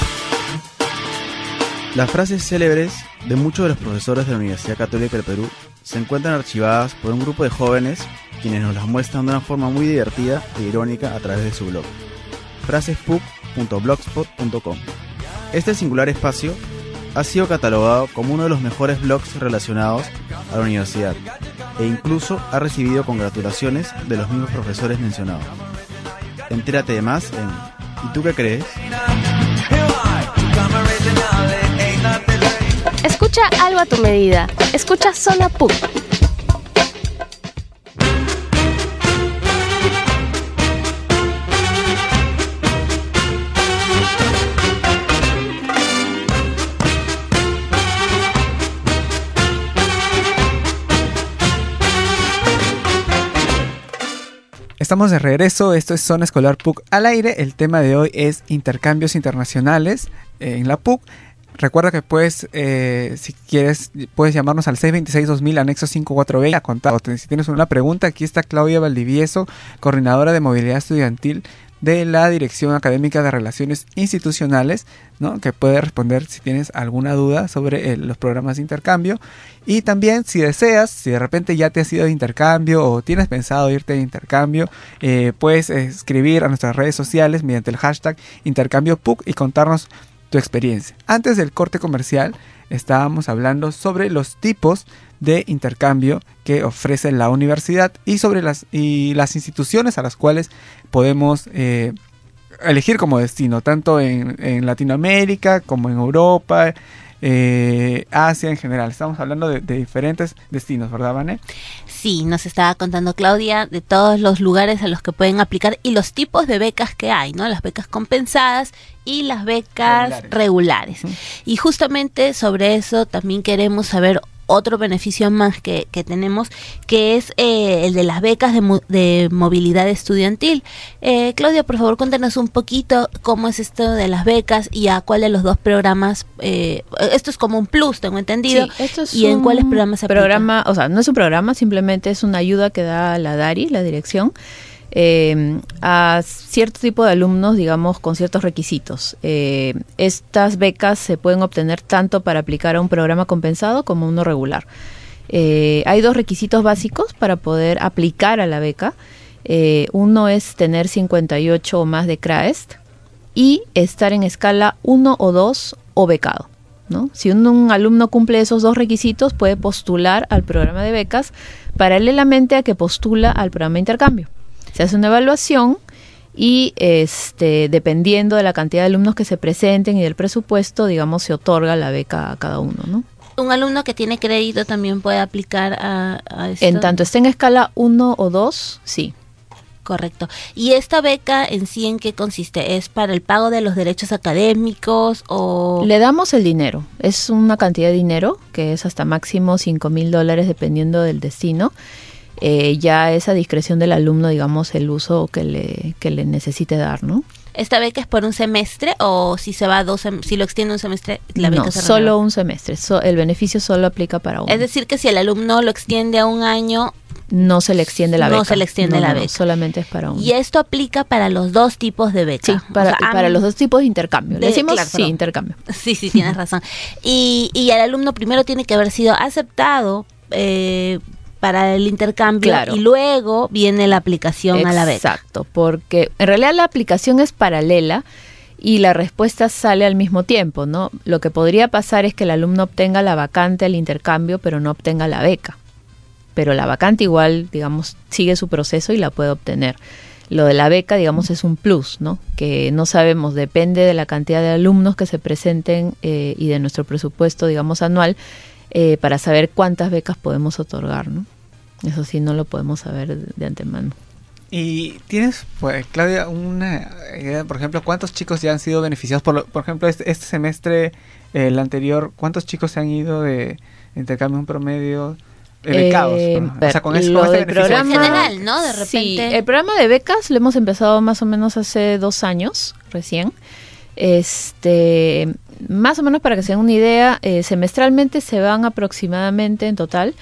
Las frases célebres de muchos de los profesores de la Universidad Católica del Perú se encuentran archivadas por un grupo de jóvenes quienes nos las muestran de una forma muy divertida e irónica a través de su blog, frasespuc punto blogspot punto com. Este singular espacio ha sido catalogado como uno de los mejores blogs relacionados a la universidad e incluso ha recibido congratulaciones de los mismos profesores mencionados. Entérate de más en ¿Y tú qué crees? Escucha algo a tu medida. Escucha Zona Puc. Estamos de regreso, esto es Zona Escolar Puc al aire. El tema de hoy es intercambios internacionales en la Puc. Recuerda que puedes, eh, si quieres, puedes llamarnos al seis dos seis dos mil, anexo cincuenta y cuatro B, a contar. Si tienes una pregunta, aquí está Claudia Valdivieso, coordinadora de movilidad estudiantil de la Dirección Académica de Relaciones Institucionales, ¿no? Que puede responder si tienes alguna duda sobre eh, los programas de intercambio. Y también, si deseas, si de repente ya te has ido de intercambio o tienes pensado irte de intercambio, eh, puedes escribir a nuestras redes sociales mediante el hashtag IntercambioPuc y contarnos tu experiencia. Antes del corte comercial estábamos hablando sobre los tipos de intercambio que ofrece la universidad y sobre las, y las instituciones a las cuales podemos eh, elegir como destino, tanto en, en Latinoamérica como en Europa, eh, Asia en general. Estamos hablando de, de diferentes destinos, ¿verdad, Vane? Sí, nos estaba contando Claudia de todos los lugares a los que pueden aplicar y los tipos de becas que hay, ¿no? Las becas compensadas y las becas regulares. regulares. Uh-huh. Y justamente sobre eso también queremos saber otro beneficio más que, que tenemos, que es eh, el de las becas de, mo- de movilidad estudiantil. Eh, Claudia, por favor, cuéntanos un poquito cómo es esto de las becas y a cuál de los dos programas, eh, esto es como un plus, tengo entendido, sí, esto es y en cuáles programas se programa, aplica. O sea, no es un programa, simplemente es una ayuda que da la DARI, la dirección, Eh, a cierto tipo de alumnos, digamos, con ciertos requisitos. Eh, estas becas se pueden obtener tanto para aplicar a un programa compensado como uno regular. Eh, hay dos requisitos básicos para poder aplicar a la beca. Eh, uno es tener cincuenta y ocho o más de CRAEST y estar en escala uno o dos o becado, ¿no? Si un, un alumno cumple esos dos requisitos, puede postular al programa de becas paralelamente a que postula al programa de intercambio. Se hace una evaluación y este, dependiendo de la cantidad de alumnos que se presenten y del presupuesto, digamos, se otorga la beca a cada uno, ¿no? Un alumno que tiene crédito también puede aplicar a, a esto. En tanto esté en escala uno o dos, sí. Correcto. ¿Y esta beca en sí en qué consiste? ¿Es para el pago de los derechos académicos o...? Le damos el dinero. Es una cantidad de dinero que es hasta máximo cinco mil dólares dependiendo del destino. Eh, ya es a discreción del alumno, digamos, el uso que le, que le necesite dar, ¿no? ¿Esta beca es por un semestre o si se va a dos sem- si lo extiende un semestre, la beca no, se solo renueva? un semestre. So, el beneficio solo aplica para uno. Es decir, que si el alumno lo extiende a un año, no se le extiende la no beca. se le extiende No, la no, no, beca. solamente es para uno. Y esto aplica para los dos tipos de beca. Sí, para, O sea, para am- los dos tipos de intercambio. Le de- decimos, claro, sí, perdón. intercambio. Sí, sí, tienes razón. Y, y el alumno primero tiene que haber sido aceptado eh, para el intercambio Claro. y luego viene la aplicación a la beca. Exacto, porque en realidad la aplicación es paralela y la respuesta sale al mismo tiempo, ¿no? Lo que podría pasar es que el alumno obtenga la vacante al intercambio, pero no obtenga la beca. Pero la vacante igual, digamos, sigue su proceso y la puede obtener. Lo de la beca, digamos, es un plus, ¿no? Que no sabemos, depende de la cantidad de alumnos que se presenten eh, y de nuestro presupuesto, digamos, anual, eh, para saber cuántas becas podemos otorgar, ¿no? Eso sí, no lo podemos saber de, de antemano. Y tienes, pues, Claudia, una idea, por ejemplo, ¿cuántos chicos ya han sido beneficiados? Por, lo- por ejemplo, este, este semestre, eh, el anterior, ¿cuántos chicos se han ido de intercambio en promedio? Eh, becados. Eh, ¿no? O sea, con, eso, lo con este del beneficio programa- extra. general, ¿no? De Sí, repente. el programa de becas lo hemos empezado más o menos hace dos años, recién. Este, más o menos para que se den una idea, eh, semestralmente se van aproximadamente en total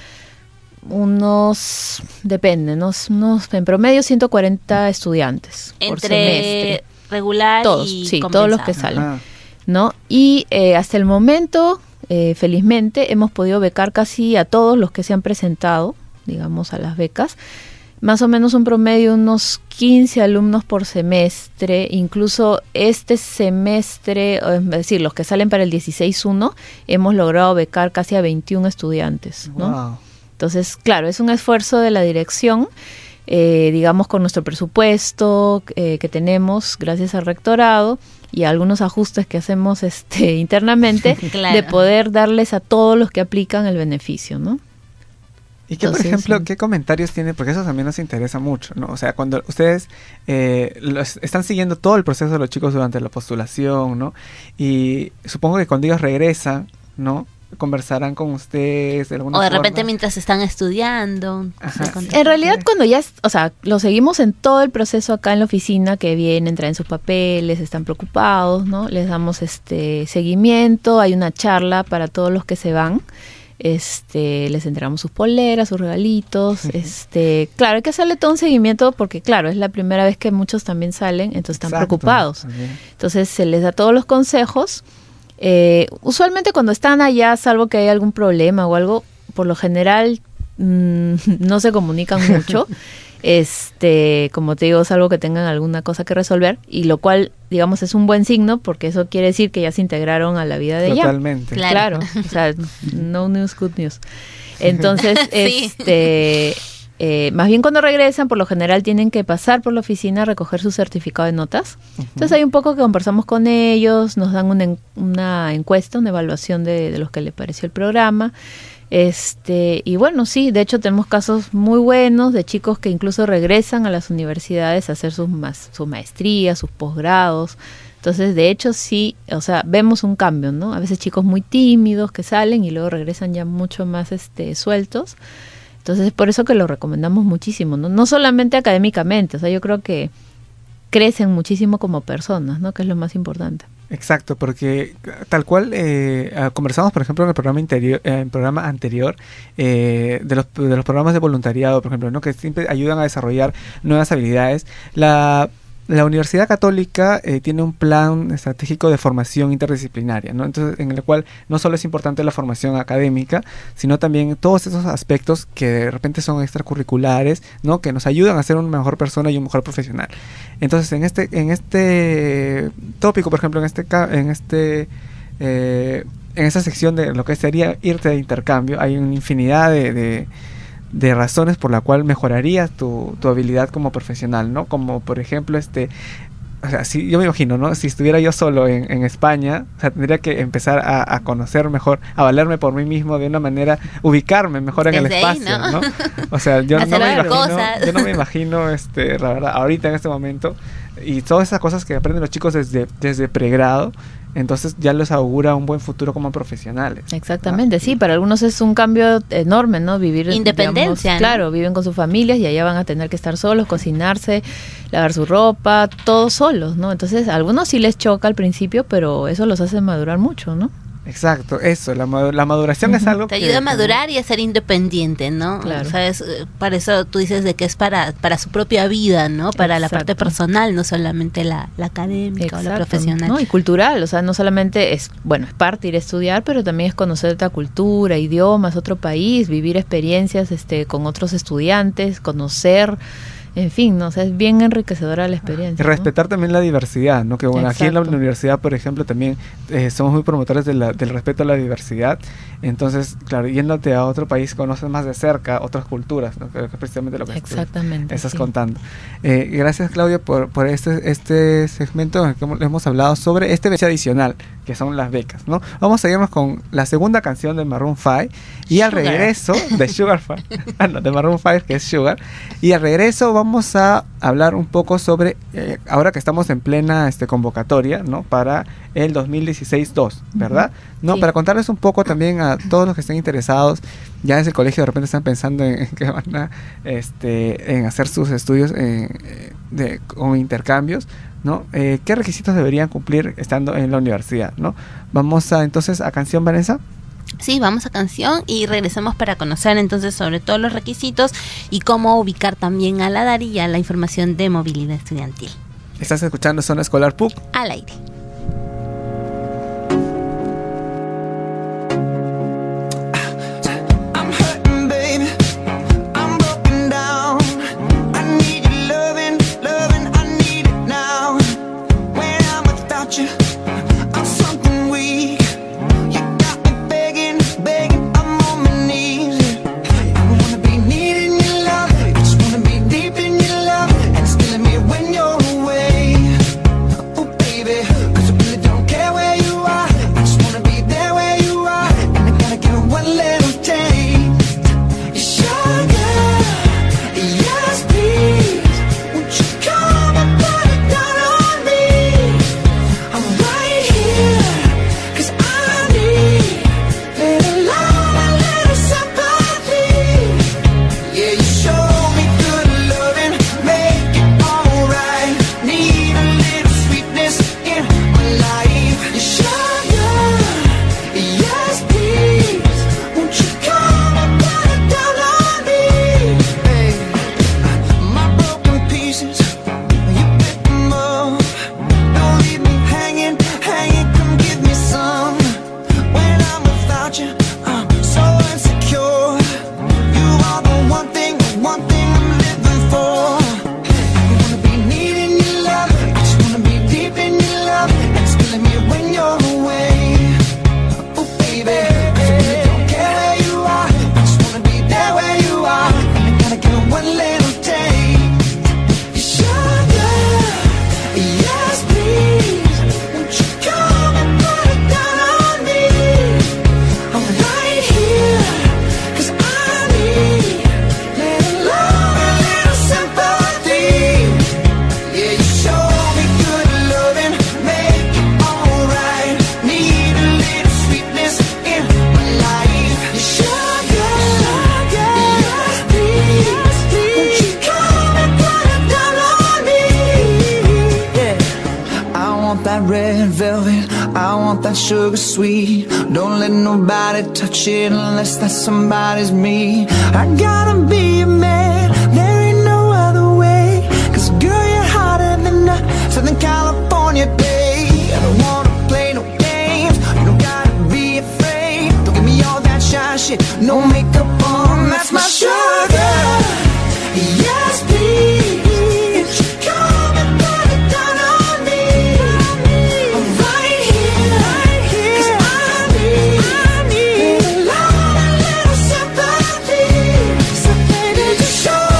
unos, depende, unos, unos en promedio ciento cuarenta estudiantes por semestre. Entre regular Todos, y sí, todos los que compensado. salen, Ajá. ¿no? Y eh, hasta el momento, eh, felizmente, hemos podido becar casi a todos los que se han presentado, digamos, a las becas. Más o menos un promedio, unos quince alumnos por semestre. Incluso este semestre, es decir, los que salen para el dieciséis uno, hemos logrado becar casi a veintiún estudiantes, ¿no? Wow. Entonces, claro, es un esfuerzo de la dirección, eh, digamos, con nuestro presupuesto eh, que tenemos gracias al rectorado y algunos ajustes que hacemos este internamente, Claro. de poder darles a todos los que aplican el beneficio, ¿no? ¿Y qué, por Entonces, ejemplo, sí. qué comentarios tienen? Porque eso también nos interesa mucho, ¿no? O sea, cuando ustedes eh, los- están siguiendo todo el proceso de los chicos durante la postulación, ¿no? Y supongo que cuando ellos regresan, ¿no? Conversarán con ustedes de alguna O de forma. repente mientras están estudiando. Ajá. se con- En realidad, cuando ya, es- o sea, lo seguimos en todo el proceso acá en la oficina, que vienen, traen sus papeles, están preocupados, ¿no? Les damos este seguimiento, hay una charla para todos los que se van. Este, les entregamos sus poleras, sus regalitos, este, claro, hay que hacerle todo un seguimiento porque claro, es la primera vez que muchos también salen, entonces están Exacto, preocupados. también. Entonces se les da todos los consejos. Eh, usualmente cuando están allá, salvo que hay algún problema o algo, por lo general mm, no se comunican mucho. Este, como te digo, salvo que tengan alguna cosa que resolver, y lo cual, digamos, es un buen signo porque eso quiere decir que ya se integraron a la vida de ella. Totalmente. Claro. Claro. O sea, no news, good news. Entonces, Sí. este, eh, más bien cuando regresan, por lo general tienen que pasar por la oficina a recoger su certificado de notas. Entonces hay un poco que conversamos con ellos, nos dan una, en- una encuesta, una evaluación de, de los que les pareció el programa. Este, y bueno, sí, de hecho tenemos casos muy buenos de chicos que incluso regresan a las universidades a hacer sus, mas- sus maestrías, sus posgrados. Entonces, de hecho, sí, o sea, vemos un cambio, ¿no? A veces chicos muy tímidos que salen y luego regresan ya mucho más este, sueltos. Entonces, es por eso que lo recomendamos muchísimo, ¿no? No solamente académicamente, o sea, yo creo que crecen muchísimo como personas, ¿no? Que es lo más importante. Exacto, porque tal cual eh, ah, conversamos, por ejemplo, en el programa interior, eh, en el programa anterior eh, de los de los programas de voluntariado, por ejemplo, ¿no? Que siempre ayudan a desarrollar nuevas habilidades. La La Universidad Católica eh, tiene un plan estratégico de formación interdisciplinaria, ¿no? Entonces, en el cual no solo es importante la formación académica, sino también todos esos aspectos que de repente son extracurriculares, ¿no? Que nos ayudan a ser una mejor persona y un mejor profesional. Entonces, en este en este tópico, por ejemplo, en este ca- en este eh, en esta sección de lo que sería irte de intercambio, hay una infinidad de, de de razones por la cual mejorarías tu, tu habilidad como profesional, ¿no? Como por ejemplo, este, o sea, si yo me imagino, ¿no? Si estuviera yo solo en, en España, o sea, tendría que empezar a, a conocer mejor, a valerme por mí mismo de una manera, ubicarme mejor en el Desde ahí, espacio, ¿no? ¿no? O sea, yo no Hacer me imagino, cosas. yo no me imagino, este, la verdad, ahorita en este momento, y todas esas cosas que aprenden los chicos desde, desde pregrado, entonces ya les augura un buen futuro como profesionales. Exactamente, sí, para algunos es un cambio enorme, ¿no? Vivir Independencia, digamos, ¿no? claro, viven con sus familias y allá van a tener que estar solos, cocinarse, lavar su ropa, todos solos, ¿no? Entonces, a algunos sí les choca al principio, pero eso los hace madurar mucho, ¿no? Exacto, eso, la, la maduración uh-huh. es algo te que... ayuda a madurar y a ser independiente, ¿no? Claro. O sea, es, para eso tú dices de que es para para su propia vida, ¿no? Para Exacto. la parte personal, no solamente la, la académica Exacto. o la profesional. No, y cultural, o sea, no solamente es, bueno, es parte ir a estudiar, pero también es conocer otra cultura, idiomas, otro país, vivir experiencias este con otros estudiantes, conocer... En fin, no, o sea, es bien enriquecedora la experiencia. Y respetar ¿no? también la diversidad, ¿no? Que bueno, Exacto. aquí en la universidad, por ejemplo, también eh, somos muy promotores de la, del respeto a la diversidad. Entonces, claro, yéndote a otro país, conoces más de cerca otras culturas, ¿no? Que es precisamente lo que Exactamente, estás sí. contando. Eh, gracias, Claudia, por, por este, este segmento en el que hemos, hemos hablado sobre este beneficio adicional, que son las becas, ¿no? Vamos a irnos con la segunda canción de Maroon five y Sugar. Al regreso de Sugar five, ah, no, de Maroon five, que es Sugar, y al regreso vamos a hablar un poco sobre, eh, ahora que estamos en plena este, convocatoria, ¿no? Para el dos mil dieciséis dos, ¿verdad? Uh-huh. No, sí. Para contarles un poco también a todos los que estén interesados, ya desde el colegio de repente están pensando en, en que van a, este, en hacer sus estudios en, de, con intercambios, ¿no? Eh, ¿Qué requisitos deberían cumplir estando en la universidad, ¿no? Vamos a entonces a canción, Vanessa. Sí, vamos a canción y regresamos para conocer entonces sobre todos los requisitos y cómo ubicar también a la Daría la información de movilidad estudiantil. Estás escuchando Zona Escolar P U C al aire. Sugar sweet, don't let nobody touch it unless that somebody's me. I gotta be a man, there ain't no other way. Cause girl, you're hotter than a Southern California day. I don't wanna play no games, you don't gotta be afraid. Don't give me all that shy shit, no makeup on, that's my sugar. Yes, please. Show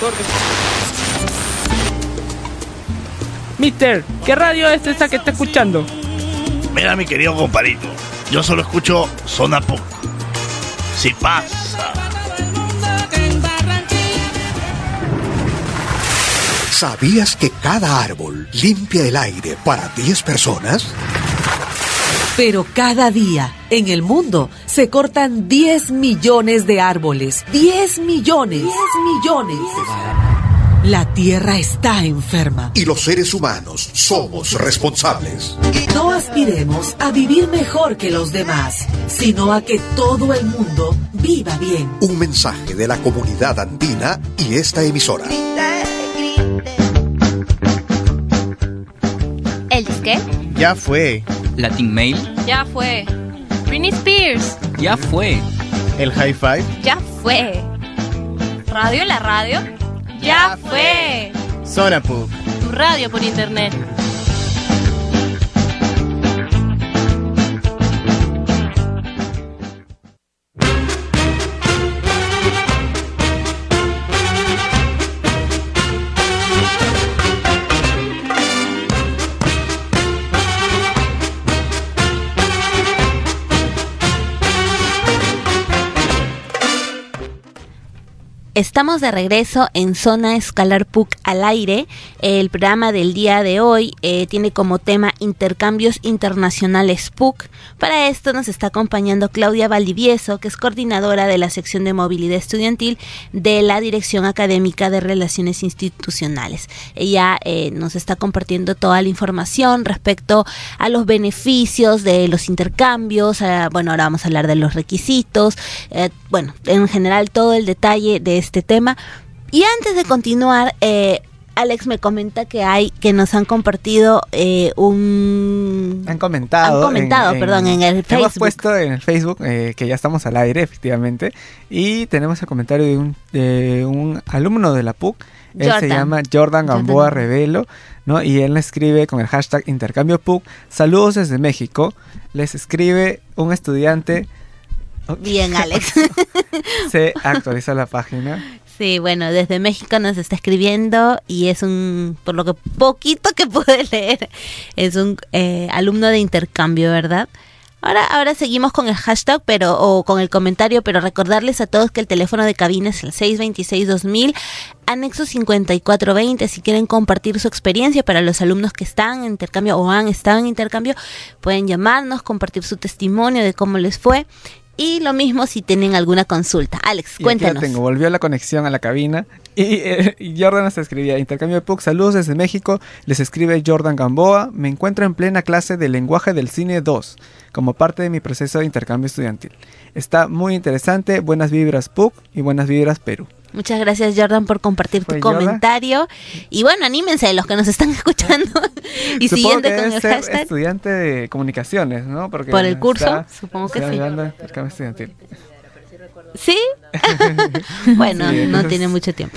corte. Mister, ¿qué radio es esa que está escuchando? Mira, mi querido compadrito, yo solo escucho Zona Puc. Si pasa. ¿Sabías que cada árbol limpia el aire para diez personas? Pero cada día en el mundo se cortan diez millones de árboles. diez millones. diez millones. La Tierra está enferma. Y los seres humanos somos responsables. No aspiremos a vivir mejor que los demás, sino a que todo el mundo viva bien. Un mensaje de la comunidad andina y esta emisora. ¿El disque? Ya fue. Latin Mail. Ya fue. Britney Spears. Ya fue. El High Five. Ya fue. Radio la radio. Ya fue. Zona Puc. Tu radio por internet. Estamos de regreso en Zona Escolar Puc al aire. El programa del día de hoy eh, tiene como tema Intercambios Internacionales Puc. Para esto nos está acompañando Claudia Valdivieso, que es coordinadora de la sección de movilidad estudiantil de la Dirección Académica de Relaciones Institucionales. Ella eh, nos está compartiendo toda la información respecto a los beneficios de los intercambios. A, bueno, ahora vamos a hablar de los requisitos. Eh, bueno, en general todo el detalle de este tema. Y antes de continuar, eh, Alex me comenta que hay, que nos han compartido eh, un... Han comentado. Han comentado, en, perdón, en, en el Facebook. Hemos puesto en el Facebook eh, que ya estamos al aire, efectivamente. Y tenemos el comentario de un, de un alumno de la Puc. Él Jordan. se llama Jordan Gamboa Jordan. Revelo, ¿no? Y él le escribe con el hashtag Intercambio Puc. Saludos desde México. Les escribe un estudiante... Bien, Alex. Se actualiza la página. Sí, bueno, desde México nos está escribiendo y es un, por lo que poquito que pude leer, es un eh, alumno de intercambio, ¿verdad? Ahora, ahora seguimos con el hashtag pero o con el comentario, pero recordarles a todos que el teléfono de cabina es el seis dos seis dos mil, anexo cincuenta y cuatro veinte. Si quieren compartir su experiencia para los alumnos que están en intercambio o han estado en intercambio, pueden llamarnos, compartir su testimonio de cómo les fue. Y lo mismo si tienen alguna consulta. Alex, cuéntanos. Ya tengo, volvió la conexión a la cabina. Y, eh, y Jordan nos escribía, Intercambio de Puc, saludos desde México. Les escribe Jordan Gamboa. Me encuentro en plena clase de Lenguaje del Cine dos, como parte de mi proceso de intercambio estudiantil. Está muy interesante. Buenas vibras Puc y buenas vibras Perú. Muchas gracias, Jordan, por compartir tu comentario. Jordan? Y bueno, anímense los que nos están escuchando. Y supongo siguiendo que con debe el ser hashtag. Estudiante de comunicaciones, ¿no? Porque por el curso, está, supongo que sí. Intercambio estudiantil. ¿Sí? Bueno, sí, no tiene mucho tiempo.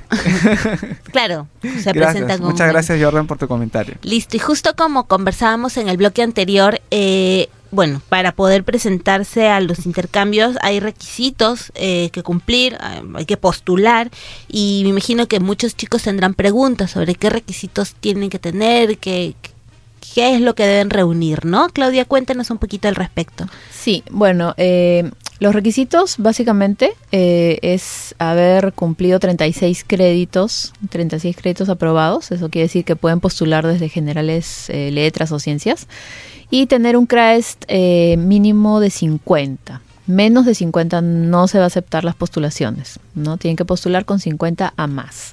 Claro, se presenta con... Muchas gracias, Jordan, por tu comentario. Listo, y justo como conversábamos en el bloque anterior, eh, bueno, para poder presentarse a los intercambios hay requisitos eh, que cumplir, hay que postular, y me imagino que muchos chicos tendrán preguntas sobre qué requisitos tienen que tener, qué, qué es lo que deben reunir, ¿no? Claudia, cuéntanos un poquito al respecto. Sí, bueno, eh, los requisitos básicamente eh, es haber cumplido treinta y seis créditos, treinta y seis créditos aprobados, eso quiere decir que pueden postular desde generales, eh, letras o ciencias, y tener un C R A E S T eh, mínimo de cincuenta. Menos de cincuenta no se va a aceptar las postulaciones, ¿no? Tienen que postular con cincuenta a más.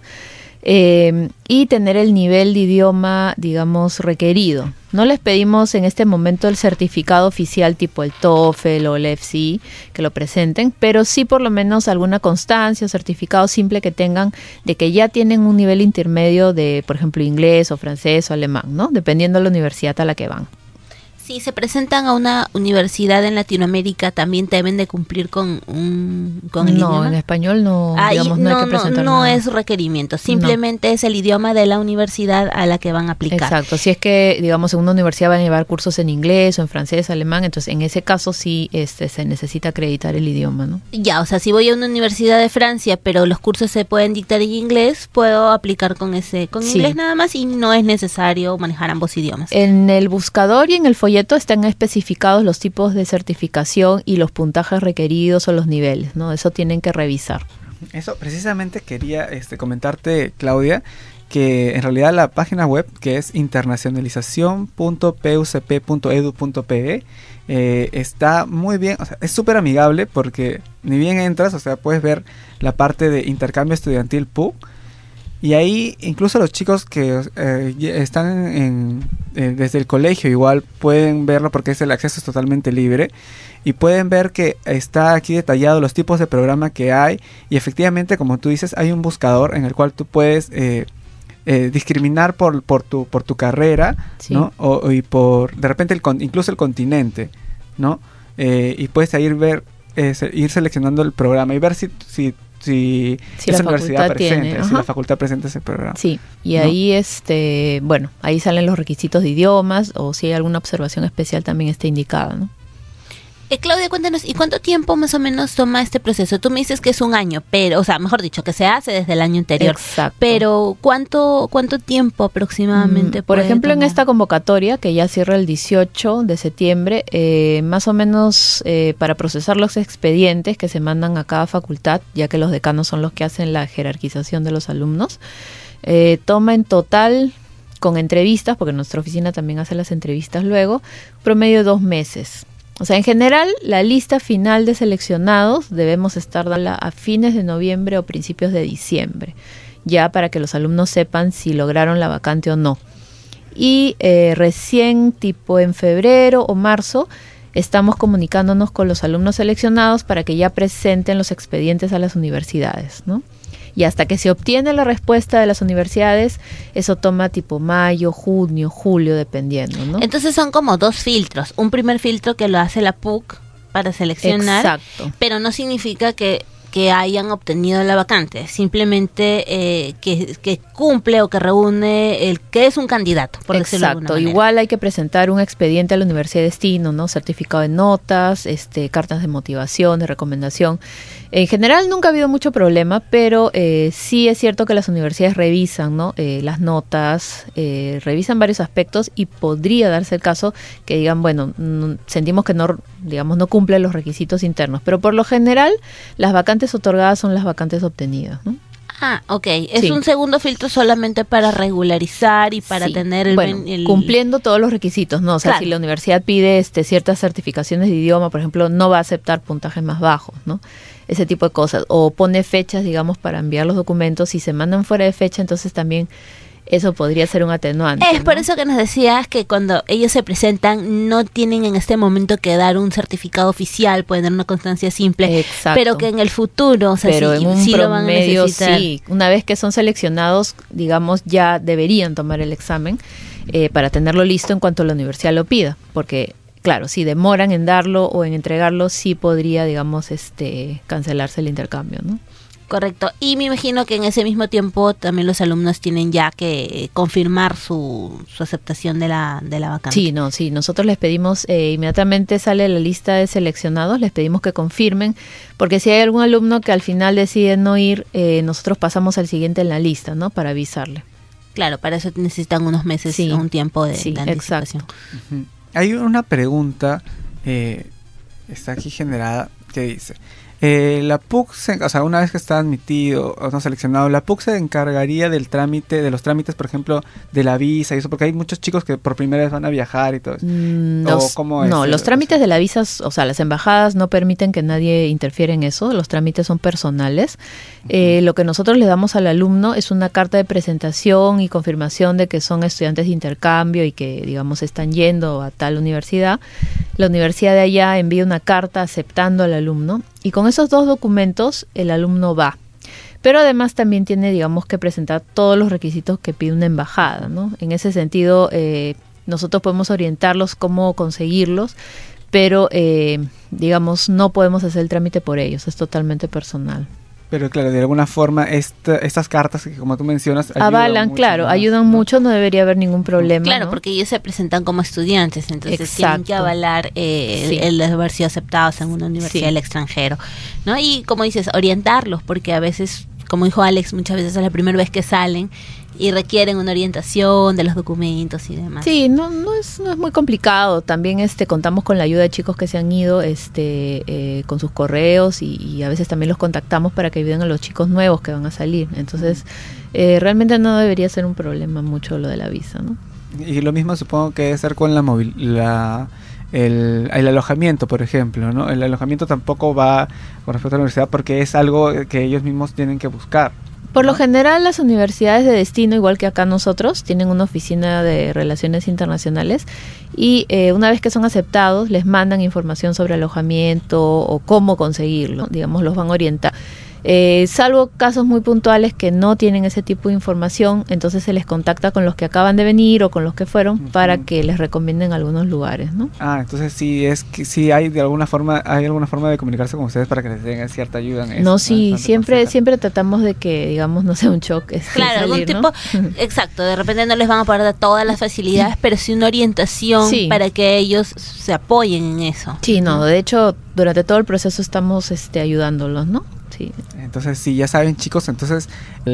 Eh, y tener el nivel de idioma, digamos, requerido. No les pedimos en este momento el certificado oficial tipo el TOEFL o el F C I, que lo presenten, pero sí por lo menos alguna constancia o certificado simple que tengan de que ya tienen un nivel intermedio de, por ejemplo, inglés o francés o alemán, ¿no? Dependiendo de la universidad a la que van. Si se presentan a una universidad en Latinoamérica, ¿también deben de cumplir con un con el no, idioma? en español no, Ahí digamos, no, no, hay que presentar no, no nada. es requerimiento, simplemente no. Es el idioma de la universidad a la que van a aplicar. Exacto, si es que, digamos, en una universidad van a llevar cursos en inglés o en francés, alemán, entonces en ese caso sí este, se necesita acreditar el idioma, ¿no? Ya, o sea, si voy a una universidad de Francia, pero los cursos se pueden dictar en inglés, puedo aplicar con ese con Sí. inglés nada más y no es necesario manejar ambos idiomas. En el buscador y en el folleto están especificados los tipos de certificación y los puntajes requeridos o los niveles, ¿no? Eso tienen que revisar. Eso precisamente quería este, comentarte, Claudia, que en realidad la página web, que es internacionalización punto p u c p punto e d u punto p e, eh, está muy bien, o sea, es súper amigable porque ni bien entras, o sea, puedes ver la parte de intercambio estudiantil P U C, y ahí incluso los chicos que eh, están en, eh, desde el colegio igual pueden verlo porque es el acceso es totalmente libre y pueden ver que está aquí detallado los tipos de programa que hay y efectivamente, como tú dices, hay un buscador en el cual tú puedes eh, eh, discriminar por, por, tu, por tu carrera, sí. ¿no? O, y por de repente el, incluso el continente, ¿no? Eh, y puedes ahí ver, eh, ir seleccionando el programa y ver si... si Si, si esa la universidad facultad presente, tiene, si ajá. la facultad presenta ese programa. Sí, y ¿no? ahí este, bueno, ahí salen los requisitos de idiomas o si hay alguna observación especial también está indicada, ¿no? Eh, Claudia, cuéntanos, ¿y cuánto tiempo más o menos toma este proceso? Tú me dices que es un año, pero, o sea, mejor dicho, que se hace desde el año anterior. Exacto. Pero, ¿cuánto cuánto tiempo aproximadamente? Mm, por puede ejemplo, tomar? en esta convocatoria, que ya cierra el dieciocho de septiembre, eh, más o menos eh, para procesar los expedientes que se mandan a cada facultad, ya que los decanos son los que hacen la jerarquización de los alumnos, eh, toma en total, con entrevistas, porque nuestra oficina también hace las entrevistas luego, promedio de dos meses. O sea, en general, la lista final de seleccionados debemos estar dándola a fines de noviembre o principios de diciembre, ya para que los alumnos sepan si lograron la vacante o no. Y eh, recién, tipo en febrero o marzo, estamos comunicándonos con los alumnos seleccionados para que ya presenten los expedientes a las universidades, ¿no? Y hasta que se obtiene la respuesta de las universidades, eso toma tipo mayo, junio, julio, dependiendo, ¿no? Entonces son como dos filtros. Un primer filtro que lo hace la P U C para seleccionar, exacto, pero no significa que, que hayan obtenido la vacante, simplemente eh, que, que cumple o que reúne el que es un candidato, por decirlo de alguna Exacto, manera. igual hay que presentar un expediente a la universidad de destino, ¿no? Certificado de notas, este, cartas de motivación, de recomendación. En general nunca ha habido mucho problema, pero eh, sí es cierto que las universidades revisan, ¿no? Eh, las notas, eh, revisan varios aspectos y podría darse el caso que digan, bueno, n- sentimos que no, digamos, no cumple los requisitos internos, pero por lo general las vacantes otorgadas son las vacantes obtenidas, ¿no? Ah, ok. Es Sí. un segundo filtro solamente para regularizar y para Sí. tener el, bueno, el- cumpliendo todos los requisitos, ¿no? O sea, Claro. si la universidad pide este, ciertas certificaciones de idioma, por ejemplo, no va a aceptar puntajes más bajos, ¿no? Ese tipo de cosas. O pone fechas, digamos, para enviar los documentos. Si se mandan fuera de fecha, entonces también eso podría ser un atenuante. Es ¿no? por eso que nos decías que cuando ellos se presentan no tienen en este momento que dar un certificado oficial, pueden dar una constancia simple, Exacto. pero que en el futuro, o sea, pero sí, en un sí lo van a promedio, necesitar. sí. Una vez que son seleccionados, digamos, ya deberían tomar el examen eh, para tenerlo listo en cuanto la universidad lo pida, porque claro, si demoran en darlo o en entregarlo, sí podría, digamos, este cancelarse el intercambio, ¿no? Correcto. Y me imagino que en ese mismo tiempo también los alumnos tienen ya que confirmar su, su aceptación de la, de la vacante. Sí, no, sí. Nosotros les pedimos, eh, inmediatamente sale la lista de seleccionados, les pedimos que confirmen, porque si hay algún alumno que al final decide no ir, eh, nosotros pasamos al siguiente en la lista, ¿no? Para avisarle. Claro, para eso necesitan unos meses, Sí. un tiempo de, Sí, de anticipación. exacto. Ujú. Hay una pregunta, eh, está aquí generada, que dice, eh, la P U C, se, o sea, una vez que está admitido o no seleccionado, la P U C se encargaría del trámite, de los trámites, por ejemplo, de la visa y eso, porque hay muchos chicos que por primera vez van a viajar y todo eso. Mm, ¿O los- cómo es? no, los trámites de la visa, o sea, las embajadas no permiten que nadie interfiera en eso, los trámites son personales. Eh, lo que nosotros le damos al alumno es una carta de presentación y confirmación de que son estudiantes de intercambio y que, digamos, están yendo a tal universidad. La universidad de allá envía una carta aceptando al alumno y con esos dos documentos el alumno va. Pero además también tiene, digamos, que presentar todos los requisitos que pide una embajada, ¿no? En ese sentido, eh, nosotros podemos orientarlos cómo conseguirlos, pero eh, digamos no podemos hacer el trámite por ellos, es totalmente personal. Pero claro, de alguna forma esta, estas cartas que como tú mencionas avalan, mucho, claro, ¿no? ayudan mucho, no debería haber ningún problema. Claro, ¿no? porque ellos se presentan como estudiantes, entonces Exacto. tienen que avalar eh, Sí. el, el haber sido aceptados en una universidad Sí. del extranjero, ¿no? Y como dices, orientarlos, porque a veces, como dijo Alex, muchas veces es la primera vez que salen y requieren una orientación de los documentos y demás. Sí, no, no es, no es muy complicado. También este contamos con la ayuda de chicos que se han ido este eh, con sus correos y, y a veces también los contactamos para que ayuden a los chicos nuevos que van a salir. Entonces, eh, realmente no debería ser un problema mucho lo de la visa, ¿no? Y lo mismo supongo que debe ser con la móvil, la el, el alojamiento, por ejemplo, ¿no? El alojamiento tampoco va con respecto a la universidad porque es algo que ellos mismos tienen que buscar. Por lo general, las universidades de destino, igual que acá nosotros, tienen una oficina de relaciones internacionales y eh, una vez que son aceptados, les mandan información sobre alojamiento o cómo conseguirlo, digamos, los van a orientar. Eh, salvo casos muy puntuales que no tienen ese tipo de información, entonces se les contacta con los que acaban de venir o con los que fueron uh-huh. para que les recomienden algunos lugares, ¿no? Ah, entonces sí es que sí hay de alguna forma hay alguna forma de comunicarse con ustedes para que les den cierta ayuda en eso. No, sí, siempre siempre tratamos de que digamos no sea un shock. Claro, salir, algún tipo, ¿no? Exacto, de repente no les van a poder dar todas las facilidades, pero sí una orientación sí. para que ellos se apoyen en eso. Sí, no, de hecho durante todo el proceso estamos este ayudándolos, ¿no? Sí. Entonces, sí, ya saben, chicos, entonces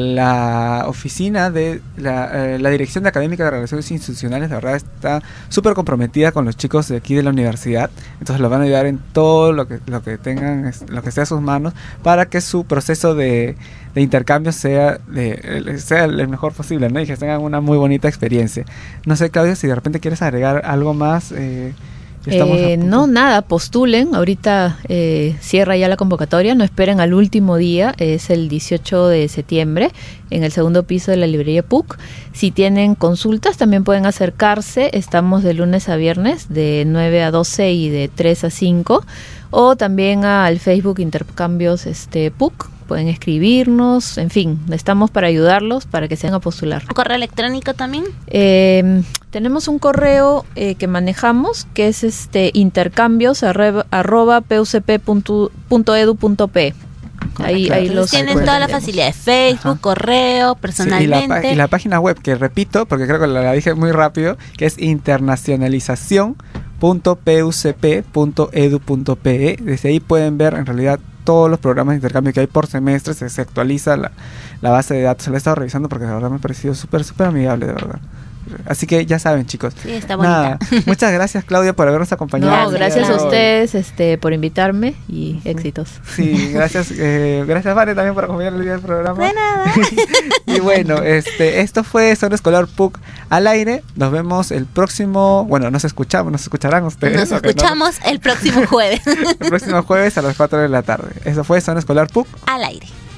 la oficina de la, eh, la Dirección de Académica de Relaciones Institucionales, la verdad, está súper comprometida con los chicos de aquí de la universidad. Entonces, los van a ayudar en todo lo que lo que tengan, lo que esté a sus manos, para que su proceso de, de intercambio sea, de, sea el mejor posible, ¿no? Y que tengan una muy bonita experiencia. No sé, Claudia, si de repente quieres agregar algo más. Eh, Eh, no, nada, postulen, ahorita eh, cierra ya la convocatoria, no esperen al último día, es el dieciocho de septiembre en el segundo piso de la librería P U C. Si tienen consultas también pueden acercarse, estamos de lunes a viernes de nueve a doce y de tres a cinco, o también al Facebook Intercambios este, P U C. Pueden escribirnos, en fin, estamos para ayudarlos para que se vayan a postular. ¿Un correo electrónico también? Eh, tenemos un correo eh, que manejamos que es este intercambios arroba, arroba pucp punto edu punto pe. Ahí, claro. ahí los tienen todas las facilidades, Facebook, Ajá. correo, personalmente. Sí, y, la, y la página web, que repito, porque creo que la, la dije muy rápido, que es internacionalización punto pucp punto edu punto pe. Desde ahí pueden ver en realidad todos los programas de intercambio que hay por semestre, se, se actualiza la, la base de datos. Se la he estado revisando porque de verdad me ha parecido súper, súper amigable, de verdad. Así que ya saben, chicos. Sí, está bonita. Nada, muchas gracias, Claudia, por habernos acompañado. No, gracias a ustedes este, por invitarme y éxitos. Sí, gracias, eh, gracias, Vane, también por acompañarme el día del programa. De nada. Y bueno, este, esto fue Zona Escolar P U C al aire. Nos vemos el próximo, bueno, nos escuchamos, nos escucharán ustedes. Nos escuchamos no? el próximo jueves. El próximo jueves a las cuatro de la tarde. Eso fue Zona Escolar P U C al aire.